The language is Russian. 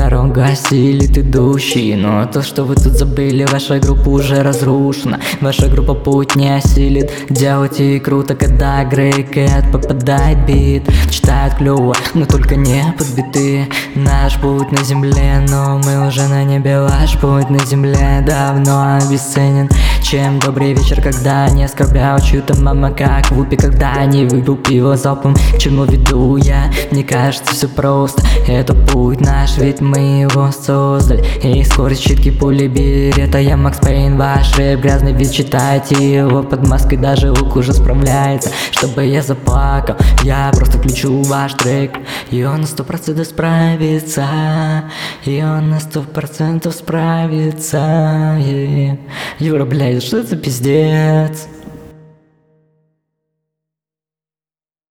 дорога осилит идущий. Но то, что вы тут забыли, ваша группа уже разрушена. Ваша группа путь не осилит. Делайте круто, когда Грей Кэт попадает бит. Читает клёво, но только не под биты. Наш путь на земле, но мы уже на небе. Ваш путь на земле давно обесценен. Чем добрый вечер, когда не оскорблял чью-то мама, как вупи, когда не выпил пиво залпом. К чему веду я? Мне кажется, все просто. Это путь наш, ведь мы его создали. И скорость читки пули берета. Я Макс Пейн, ваш рэп грязный вид. Читайте его под маской, даже Лук уже справляется. Чтобы я заплакал, я просто включу ваш трек. И он на 100% справится. И он на 100% справится. Юра, блядь, что это за пиздец?